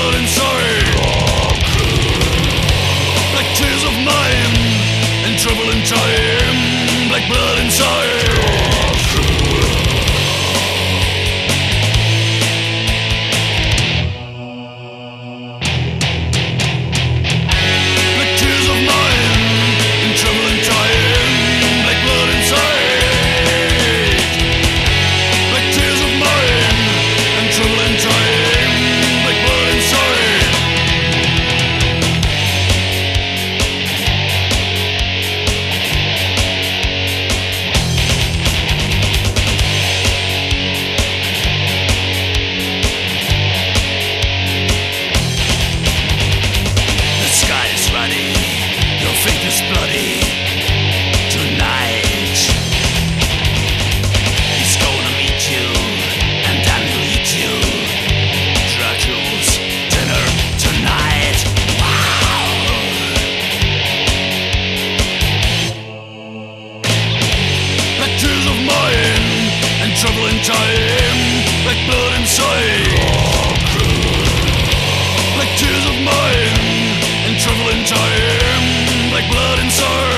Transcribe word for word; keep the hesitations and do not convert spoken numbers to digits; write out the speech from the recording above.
blood inside. Like tears of mine in trouble and time. Like blood inside. Bloody tonight. He's gonna meet you, and then he'll eat you. Dracula's dinner tonight. Wow. Like tears of mine and trouble in time. Like blood inside. Like tears of mine and trouble in time. Like blood inside.